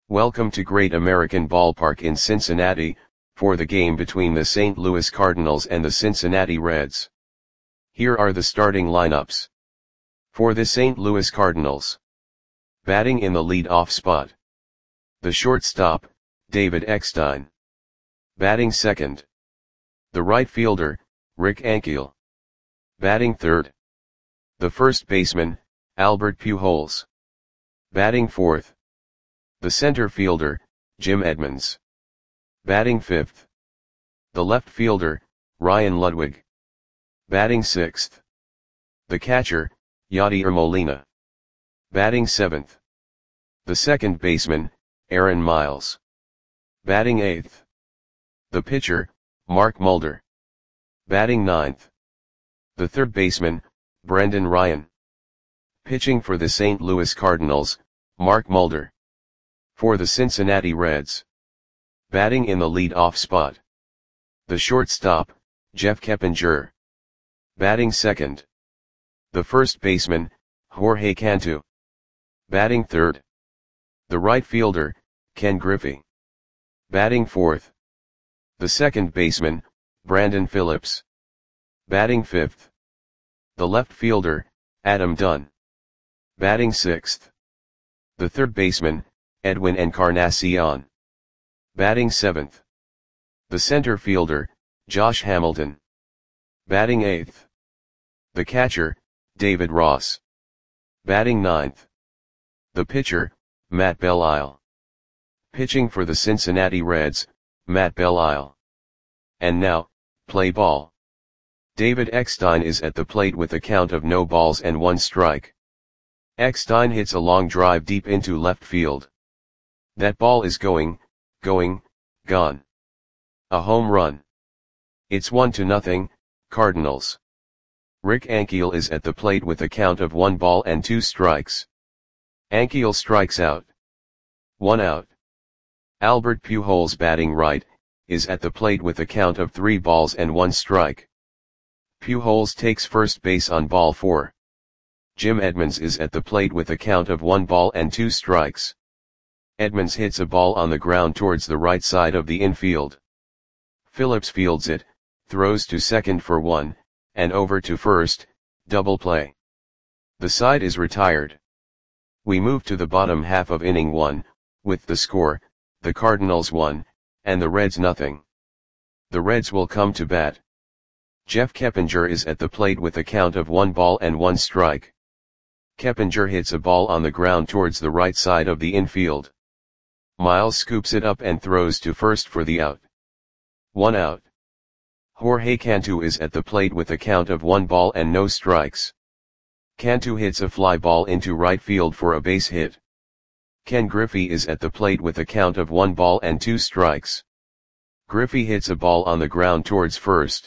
Welcome to Great American Ballpark in Cincinnati, for the game between the St. Louis Cardinals and the Cincinnati Reds. Here are the starting lineups. For the St. Louis Cardinals. Batting in the lead-off spot. The shortstop, David Eckstein. Batting second. The right fielder, Rick Ankiel. Batting third. The first baseman, Albert Pujols. Batting fourth. The center fielder, Jim Edmonds. Batting fifth. The left fielder, Ryan Ludwig. Batting sixth. The catcher, Yadier Molina. Batting seventh. The second baseman, Aaron Miles. Batting eighth. The pitcher, Mark Mulder. Batting ninth. The third baseman, Brendan Ryan. Pitching for the St. Louis Cardinals, Mark Mulder. For the Cincinnati Reds. Batting in the lead-off spot. The shortstop, Jeff Keppinger. Batting second. The first baseman, Jorge Cantu. Batting third. The right fielder, Ken Griffey. Batting fourth. The second baseman, Brandon Phillips. Batting fifth. The left fielder, Adam Dunn. Batting sixth. The third baseman, Edwin Encarnacion. Batting seventh. The center fielder, Josh Hamilton. Batting eighth. The catcher, David Ross. Batting ninth. The pitcher, Matt Belisle. Pitching for the Cincinnati Reds, Matt Belisle. And now, play ball. David Eckstein is at the plate with a count of no balls and 1 strike. Eckstein hits a long drive deep into left field. That ball is gone. A home run. It's 1-0, Cardinals. Rick Ankiel is at the plate with a count of 1 ball and 2 strikes. Ankiel strikes out. 1 out. Albert Pujols, batting right, is at the plate with a count of 3 balls and 1 strike. Pujols takes first base on ball 4. Jim Edmonds is at the plate with a count of 1 ball and 2 strikes. Edmonds hits a ball on the ground towards the right side of the infield. Phillips fields it, throws to second for 1, and over to first, double play. The side is retired. We move to the bottom half of inning 1, with the score, the Cardinals 1, and the Reds nothing. The Reds will come to bat. Jeff Keppinger is at the plate with a count of 1 ball and 1 strike. Keppinger hits a ball on the ground towards the right side of the infield. Miles scoops it up and throws to first for the out. 1 out. Jorge Cantu is at the plate with a count of 1 ball and no strikes. Cantu hits a fly ball into right field for a base hit. Ken Griffey is at the plate with a count of 1 ball and 2 strikes. Griffey hits a ball on the ground towards first.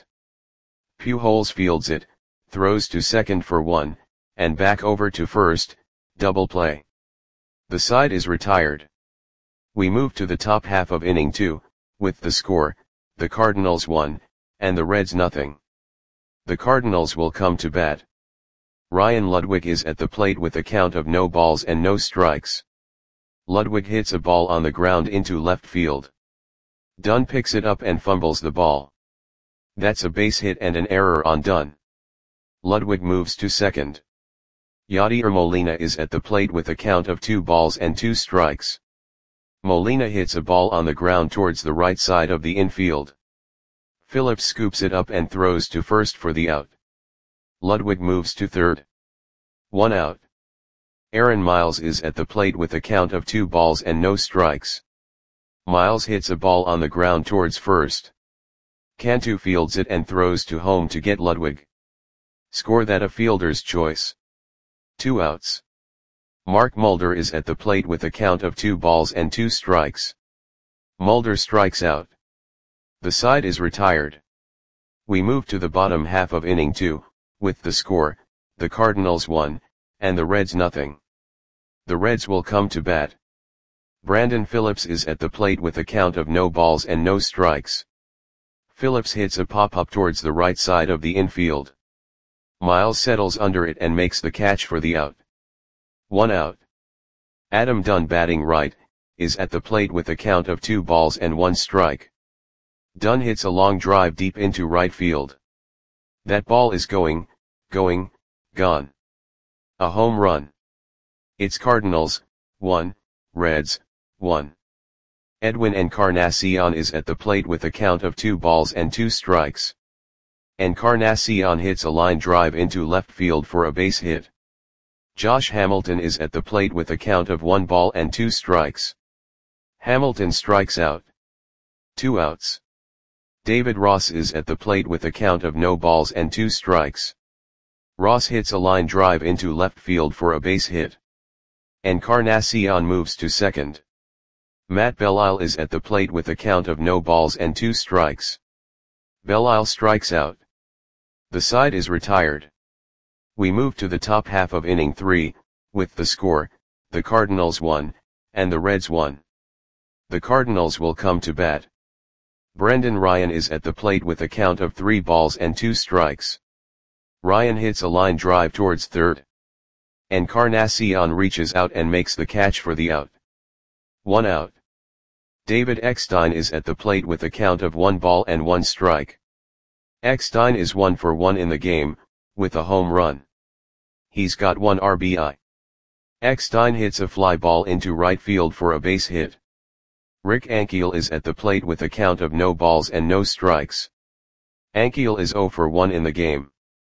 Pujols fields it, throws to second for 1, and back over to first, double play. The side is retired. We move to the top half of inning 2, with the score, the Cardinals 1, and the Reds nothing. The Cardinals will come to bat. Ryan Ludwig is at the plate with a count of no balls and no strikes. Ludwig hits a ball on the ground into left field. Dunn picks it up and fumbles the ball. That's a base hit and an error on Dunn. Ludwig moves to second. Yadier Molina is at the plate with a count of 2 balls and 2 strikes. Molina hits a ball on the ground towards the right side of the infield. Phillips scoops it up and throws to first for the out. Ludwig moves to third. 1 out. Aaron Miles is at the plate with a count of 2 balls and no strikes. Miles hits a ball on the ground towards first. Cantu fields it and throws to home to get Ludwig. Score that a fielder's choice. 2 outs. Mark Mulder is at the plate with a count of 2 balls and 2 strikes. Mulder strikes out. The side is retired. We move to the bottom half of inning 2, with the score, the Cardinals 1, and the Reds nothing. The Reds will come to bat. Brandon Phillips is at the plate with a count of no balls and no strikes. Phillips hits a pop-up towards the right side of the infield. Miles settles under it and makes the catch for the out. 1 out. Adam Dunn, batting right, is at the plate with a count of 2 balls and 1 strike. Dunn hits a long drive deep into right field. That ball is going, gone. A home run. It's Cardinals, 1, Reds, 1. Edwin Encarnacion is at the plate with a count of 2 balls and 2 strikes. Encarnacion hits a line drive into left field for a base hit. Josh Hamilton is at the plate with a count of 1 ball and 2 strikes. Hamilton strikes out. 2 outs. David Ross is at the plate with a count of no balls and 2 strikes. Ross hits a line drive into left field for a base hit. Encarnacion moves to second. Matt Belisle is at the plate with a count of no balls and 2 strikes. Belisle strikes out. The side is retired. We move to the top half of inning 3, with the score, the Cardinals 1, and the Reds 1. The Cardinals will come to bat. Brendan Ryan is at the plate with a count of 3 balls and 2 strikes. Ryan hits a line drive towards third. Encarnacion reaches out and makes the catch for the out. 1 out. David Eckstein is at the plate with a count of 1 ball and 1 strike. Eckstein is 1 for 1 in the game, with a home run. He's got 1 RBI. Eckstein hits a fly ball into right field for a base hit. Rick Ankiel is at the plate with a count of no balls and no strikes. Ankiel is 0 for 1 in the game.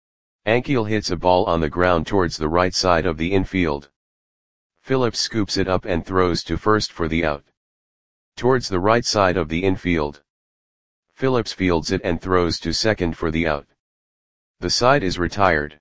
Ankiel hits a ball on the ground towards the right side of the infield. Phillips scoops it up and throws to first for the out. Towards the right side of the infield. Phillips fields it and throws to second for the out. The side is retired.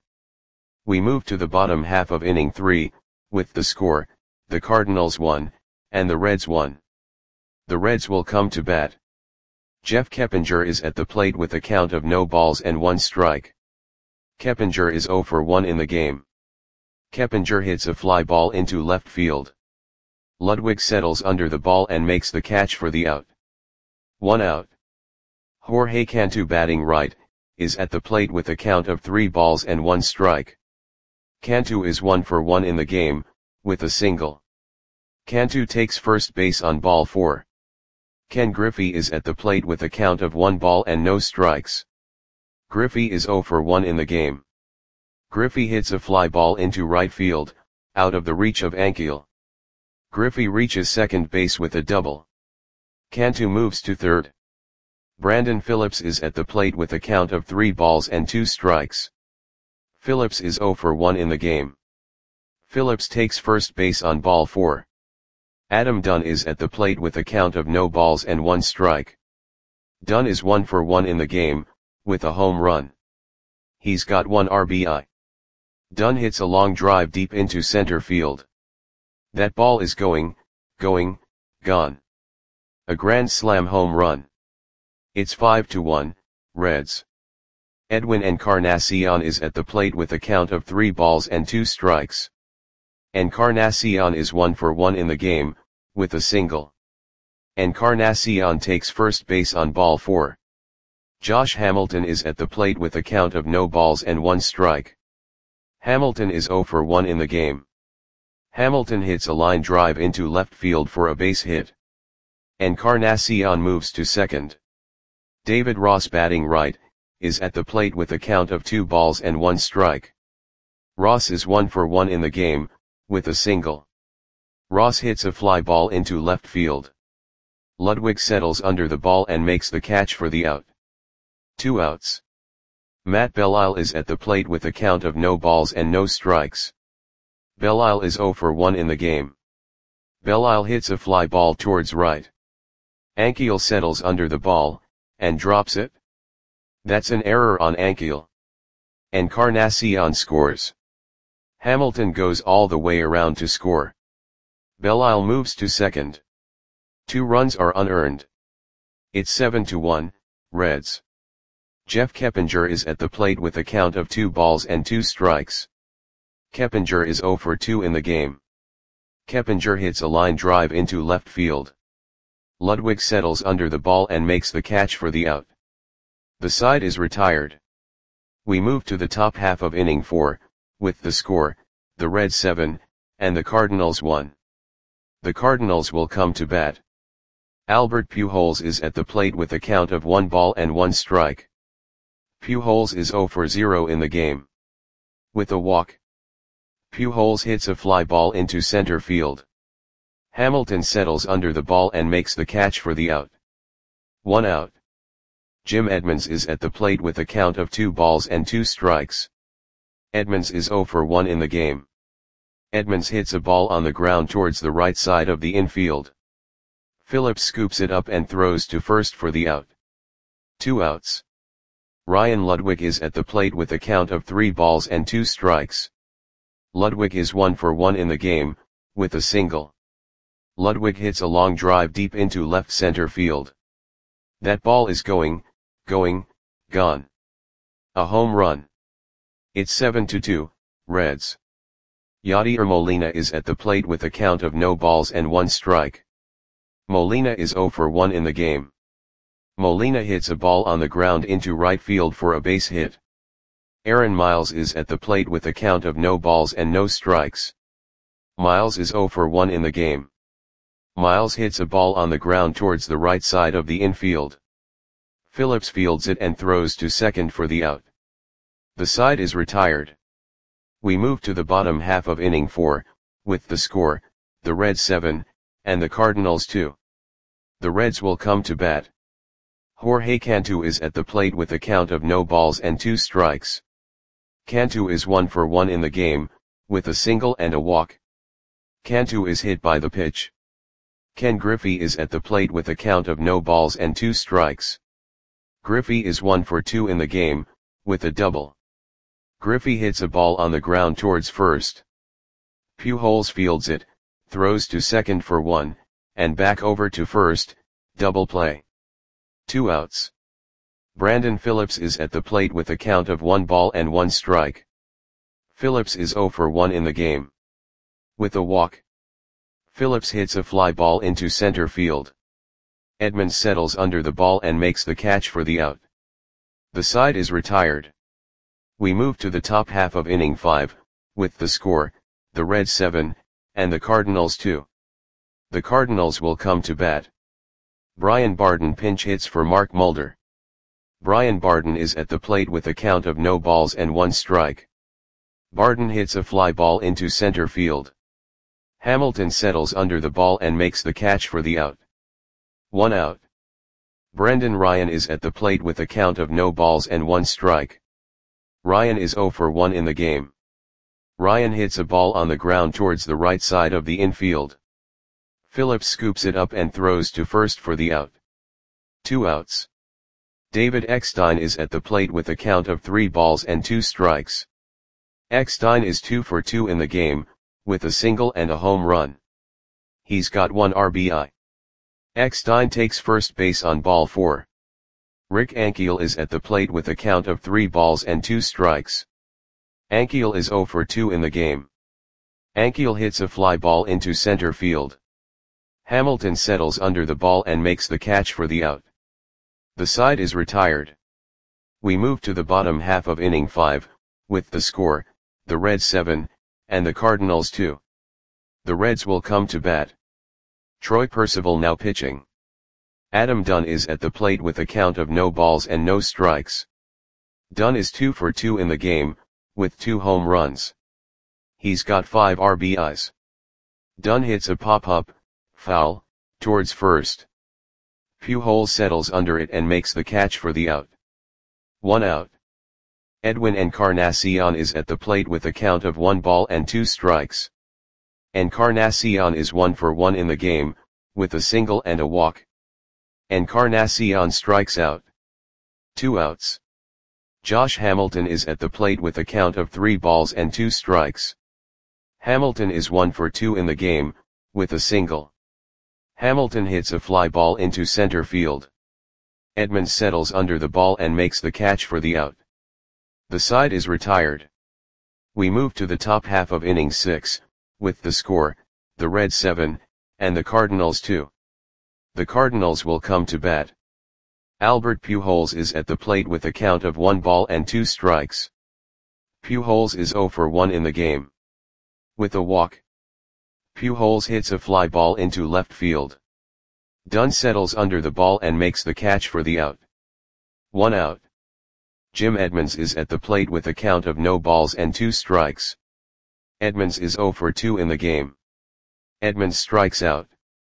We move to the bottom half of inning 3, with the score, the Cardinals 1, and the Reds 1. The Reds will come to bat. Jeff Keppinger is at the plate with a count of no balls and 1 strike. Keppinger is 0 for 1 in the game. Keppinger hits a fly ball into left field. Ludwig settles under the ball and makes the catch for the out. 1 out. Jorge Cantu, batting right, is at the plate with a count of 3 balls and 1 strike. Cantu is 1 for 1 in the game, with a single. Cantu takes first base on ball 4. Ken Griffey is at the plate with a count of 1 ball and no strikes. Griffey is 0 for 1 in the game. Griffey hits a fly ball into right field, out of the reach of Ankiel. Griffey reaches second base with a double. Cantu moves to third. Brandon Phillips is at the plate with a count of 3 balls and 2 strikes. Phillips is 0 for 1 in the game. Phillips takes first base on ball 4. Adam Dunn is at the plate with a count of no balls and 1 strike. Dunn is 1 for 1 in the game, with a home run. He's got 1 RBI. Dunn hits a long drive deep into center field. That ball is going, gone. A grand slam home run. It's 5-1, Reds. Edwin Encarnacion is at the plate with a count of 3 balls and 2 strikes. Encarnacion is 1 for 1 in the game, with a single. Encarnacion takes first base on ball 4. Josh Hamilton is at the plate with a count of no balls and 1 strike. Hamilton is 0 for 1 in the game. Hamilton hits a line drive into left field for a base hit. Encarnacion moves to second. David Ross, batting right, is at the plate with a count of 2 balls and 1 strike. Ross is 1 for 1 in the game, with a single. Ross hits a fly ball into left field. Ludwig settles under the ball and makes the catch for the out. 2 outs. Matt Belisle is at the plate with a count of no balls and no strikes. Belisle is 0 for 1 in the game. Belisle hits a fly ball towards right. Ankiel settles under the ball, and drops it. That's an error on Ankiel. Encarnacion scores. Hamilton goes all the way around to score. Belisle moves to second. 2 runs are unearned. It's 7-1, Reds. Jeff Keppinger is at the plate with a count of 2 balls and 2 strikes. Keppinger is 0 for 2 in the game. Keppinger hits a line drive into left field. Ludwig settles under the ball and makes the catch for the out. The side is retired. We move to the top half of inning 4, with the score, the Reds 7, and the Cardinals 1. The Cardinals will come to bat. Albert Pujols is at the plate with a count of 1 ball and 1 strike. Pujols is 0 for 0 in the game. With a walk, Pujols hits a fly ball into center field. Hamilton settles under the ball and makes the catch for the out. 1 out. Jim Edmonds is at the plate with a count of 2 balls and 2 strikes. Edmonds is 0 for 1 in the game. Edmonds hits a ball on the ground towards the right side of the infield. Phillips scoops it up and throws to first for the out. 2 outs. Ryan Ludwig is at the plate with a count of 3 balls and 2 strikes. Ludwig is 1 for 1 in the game, with a single. Ludwig hits a long drive deep into left center field. That ball is gone. A home run. It's 7-2, Reds. Yadier Molina is at the plate with a count of no balls and 1 strike. Molina is 0 for 1 in the game. Molina hits a ball on the ground into right field for a base hit. Aaron Miles is at the plate with a count of no balls and no strikes. Miles is 0 for 1 in the game. Miles hits a ball on the ground towards the right side of the infield. Phillips fields it and throws to second for the out. The side is retired. We move to the bottom half of inning 4, with the score, the Reds 7, and the Cardinals 2. The Reds will come to bat. Jorge Cantu is at the plate with a count of no balls and 2 strikes. Cantu is 1 for 1 in the game, with a single and a walk. Cantu is hit by the pitch. Ken Griffey is at the plate with a count of no balls and 2 strikes. Griffey is 1 for 2 in the game, with a double. Griffey hits a ball on the ground towards first. Pujols fields it, throws to second for 1, and back over to first, double play. 2 outs. Brandon Phillips is at the plate with a count of 1 ball and 1 strike. Phillips is 0 for 1 in the game. With a walk, Phillips hits a fly ball into center field. Edmonds settles under the ball and makes the catch for the out. The side is retired. We move to the top half of inning 5, with the score, the Reds 7, and the Cardinals 2. The Cardinals will come to bat. Brian Barden pinch hits for Mark Mulder. Brian Barden is at the plate with a count of no balls and 1 strike. Barden hits a fly ball into center field. Hamilton settles under the ball and makes the catch for the out. 1 out. Brendan Ryan is at the plate with a count of no balls and 1 strike. Ryan is 0 for 1 in the game. Ryan hits a ball on the ground towards the right side of the infield. Phillips scoops it up and throws to first for the out. 2 outs. David Eckstein is at the plate with a count of 3 balls and 2 strikes. Eckstein is 2 for 2 in the game, with a single and a home run. He's got 1 RBI. Eckstein takes first base on ball 4. Rick Ankiel is at the plate with a count of 3 balls and 2 strikes. Ankiel is 0 for 2 in the game. Ankiel hits a fly ball into center field. Hamilton settles under the ball and makes the catch for the out. The side is retired. We move to the bottom half of inning 5, with the score, the Reds 7, and the Cardinals 2. The Reds will come to bat. Troy Percival now pitching. Adam Dunn is at the plate with a count of no balls and no strikes. Dunn is 2 for 2 in the game, with 2 home runs. He's got 5 RBIs. Dunn hits a pop-up, foul, towards first. Pujols settles under it and makes the catch for the out. 1 out. Edwin Encarnacion is at the plate with a count of 1 ball and 2 strikes. Encarnacion is 1 for 1 in the game, with a single and a walk. Encarnacion strikes out. 2 outs. Josh Hamilton is at the plate with a count of 3 balls and 2 strikes. Hamilton is 1 for 2 in the game, with a single. Hamilton hits a fly ball into center field. Edmonds settles under the ball and makes the catch for the out. The side is retired. We move to the top half of inning 6, with the score, the Reds 7, and the Cardinals 2. The Cardinals will come to bat. Albert Pujols is at the plate with a count of 1 ball and 2 strikes. Pujols is 0 for 1 in the game. With a walk, Pujols hits a fly ball into left field. Dunn settles under the ball and makes the catch for the out. 1 out. Jim Edmonds is at the plate with a count of no balls and 2 strikes. Edmonds is 0 for 2 in the game. Edmonds strikes out.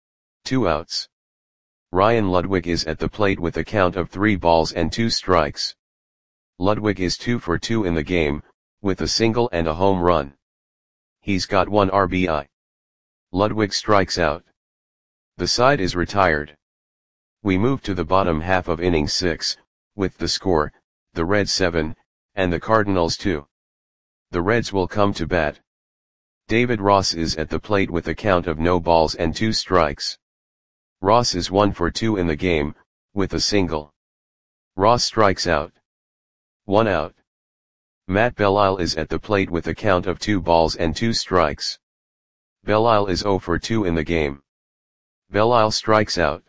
2 outs. Ryan Ludwig is at the plate with a count of 3 balls and 2 strikes. Ludwig is 2 for 2 in the game, with a single and a home run. He's got 1 RBI. Ludwig strikes out. The side is retired. We move to the bottom half of inning 6, with the score, the Reds 7, and the Cardinals 2. The Reds will come to bat. David Ross is at the plate with a count of no balls and 2 strikes. Ross is 1 for 2 in the game, with a single. Ross strikes out. 1 out. Matt Belisle is at the plate with a count of 2 balls and 2 strikes. Belisle is 0 for 2 in the game. Belisle strikes out.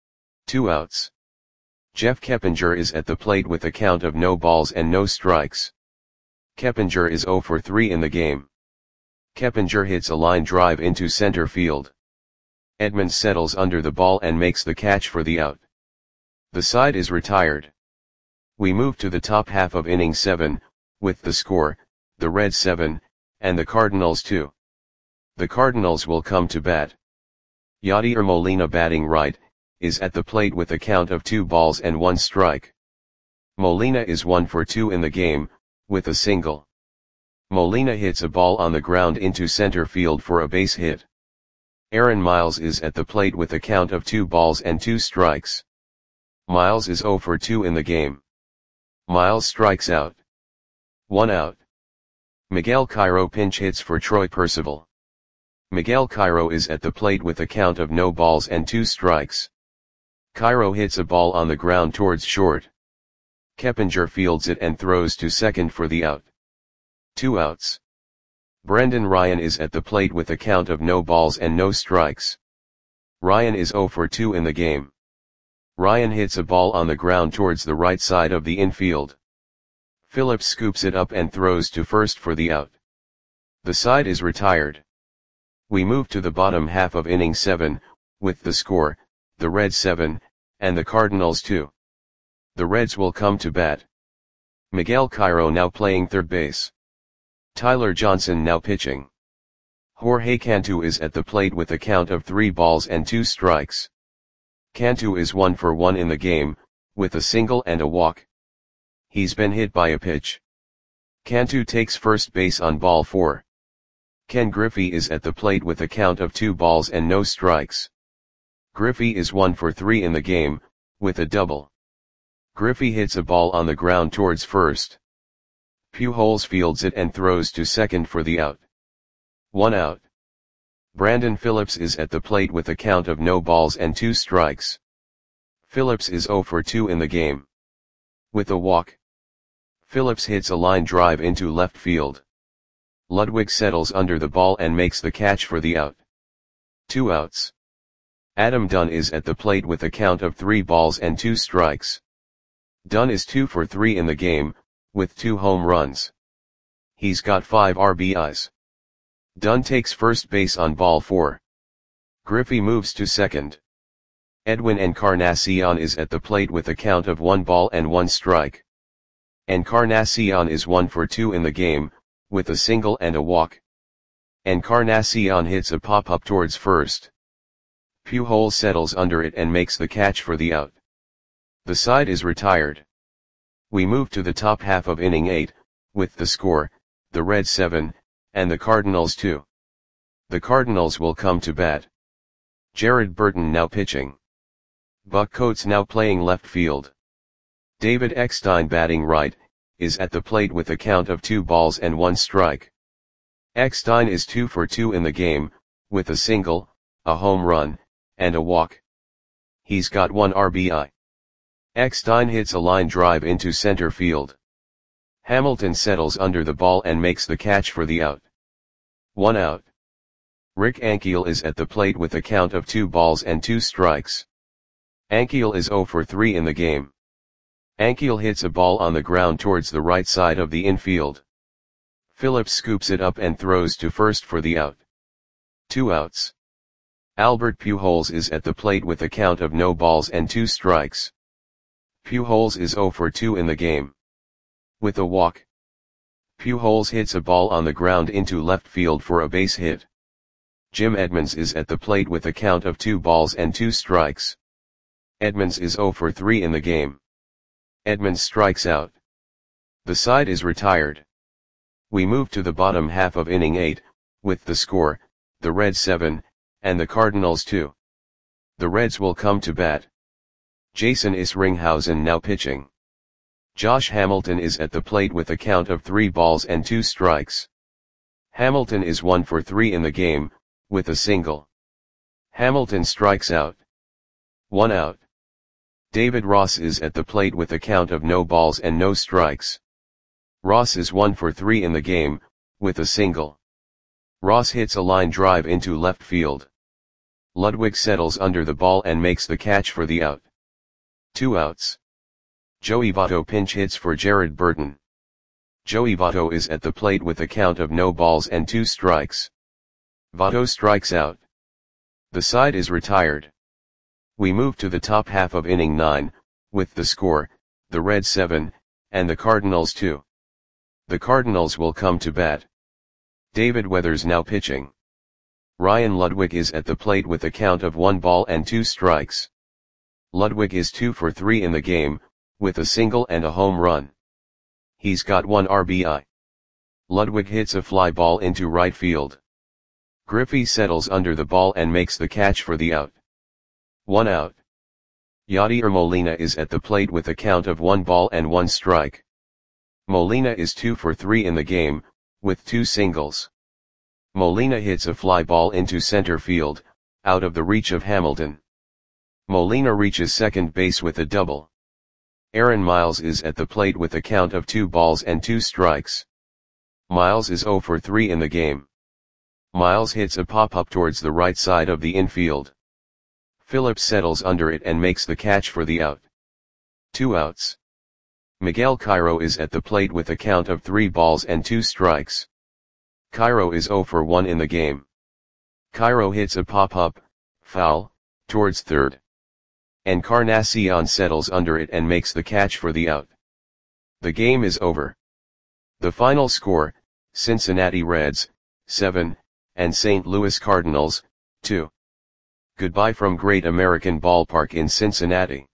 2 outs. Jeff Keppinger is at the plate with a count of no balls and no strikes. Keppinger is 0 for 3 in the game. Keppinger hits a line drive into center field. Edmonds settles under the ball and makes the catch for the out. The side is retired. We move to the top half of inning 7, with the score, the Reds 7, and the Cardinals 2. The Cardinals will come to bat. Yadier Molina, batting right, is at the plate with a count of 2 balls and 1 strike. Molina is 1 for 2 in the game, with a single. Molina hits a ball on the ground into center field for a base hit. Aaron Miles is at the plate with a count of 2 balls and 2 strikes. Miles is 0 for 2 in the game. Miles strikes out. 1 out. Miguel Cairo pinch hits for Troy Percival. Miguel Cairo is at the plate with a count of no balls and 2 strikes. Cairo hits a ball on the ground towards short. Keppinger fields it and throws to second for the out. 2 outs. Brendan Ryan is at the plate with a count of no balls and no strikes. Ryan is 0 for 2 in the game. Ryan hits a ball on the ground towards the right side of the infield. Phillips scoops it up and throws to first for the out. The side is retired. We move to the bottom half of inning 7, with the score, the Reds 7, and the Cardinals 2. The Reds will come to bat. Miguel Cairo now playing third base. Tyler Johnson now pitching. Jorge Cantu is at the plate with a count of 3 balls and 2 strikes. Cantu is 1 for 1 in the game, with a single and a walk. He's been hit by a pitch. Cantu takes first base on ball 4. Ken Griffey is at the plate with a count of 2 balls and no strikes. Griffey is 1 for 3 in the game, with a double. Griffey hits a ball on the ground towards first. Pujols fields it and throws to second for the out. 1 out. Brandon Phillips is at the plate with a count of no balls and 2 strikes. Phillips is 0 for 2 in the game. With a walk. Phillips hits a line drive into left field. Ludwig settles under the ball and makes the catch for the out. 2 outs. Adam Dunn is at the plate with a count of 3 balls and 2 strikes. Dunn is 2 for 3 in the game, with 2 home runs. He's got 5 RBIs. Dunn takes first base on ball 4. Griffey moves to second. Edwin Encarnacion is at the plate with a count of 1 ball and 1 strike. Encarnacion is 1 for 2 in the game, with a single and a walk. Encarnacion hits a pop-up towards first. Pujols settles under it and makes the catch for the out. The side is retired. We move to the top half of inning 8, with the score, the Reds 7, and the Cardinals 2. The Cardinals will come to bat. Jared Burton now pitching. Buck Coates now playing left field. David Eckstein batting right, is at the plate with a count of 2 balls and 1 strike. Eckstein is 2 for 2 in the game, with a single, a home run, and a walk. He's got 1 RBI. Eckstein hits a line drive into center field. Hamilton settles under the ball and makes the catch for the out. 1 out. Rick Ankiel is at the plate with a count of 2 balls and 2 strikes. Ankiel is 0 for 3 in the game. Ankiel hits a ball on the ground towards the right side of the infield. Phillips scoops it up and throws to first for the out. 2 outs. Albert Pujols is at the plate with a count of no balls and 2 strikes. Pujols is 0 for 2 in the game. With a walk, Pujols hits a ball on the ground into left field for a base hit. Jim Edmonds is at the plate with a count of 2 balls and 2 strikes. Edmonds is 0 for 3 in the game. Edmonds strikes out. The side is retired. We move to the bottom half of inning 8, with the score, the Reds 7, and the Cardinals 2. The Reds will come to bat. Jason Isringhausen now pitching. Josh Hamilton is at the plate with a count of 3 balls and 2 strikes. Hamilton is 1 for 3 in the game, with a single. Hamilton strikes out. 1 out. David Ross is at the plate with a count of no balls and no strikes. Ross is 1 for 3 in the game, with a single. Ross hits a line drive into left field. Ludwig settles under the ball and makes the catch for the out. 2 outs. Joey Votto pinch hits for Jared Burton. Joey Votto is at the plate with a count of no balls and 2 strikes. Votto strikes out. The side is retired. We move to the top half of inning 9, with the score, the Reds 7, and the Cardinals 2. The Cardinals will come to bat. David Weathers now pitching. Ryan Ludwig is at the plate with a count of 1 ball and 2 strikes. Ludwig is 2 for 3 in the game, with a single and a home run. He's got 1 RBI. Ludwig hits a fly ball into right field. Griffey settles under the ball and makes the catch for the out. 1 out. Yadier Molina is at the plate with a count of 1 ball and 1 strike. Molina is 2 for 3 in the game, with 2 singles. Molina hits a fly ball into center field, out of the reach of Hamilton. Molina reaches second base with a double. Aaron Miles is at the plate with a count of 2 balls and 2 strikes. Miles is 0 for 3 in the game. Miles hits a pop-up towards the right side of the infield. Phillips settles under it and makes the catch for the out. 2 outs. Miguel Cairo is at the plate with a count of 3 balls and 2 strikes. Cairo is 0 for 1 in the game. Cairo hits a pop-up, foul, towards third. Encarnacion settles under it and makes the catch for the out. The game is over. The final score, Cincinnati Reds, 7, and St. Louis Cardinals, 2. Goodbye from Great American Ballpark in Cincinnati.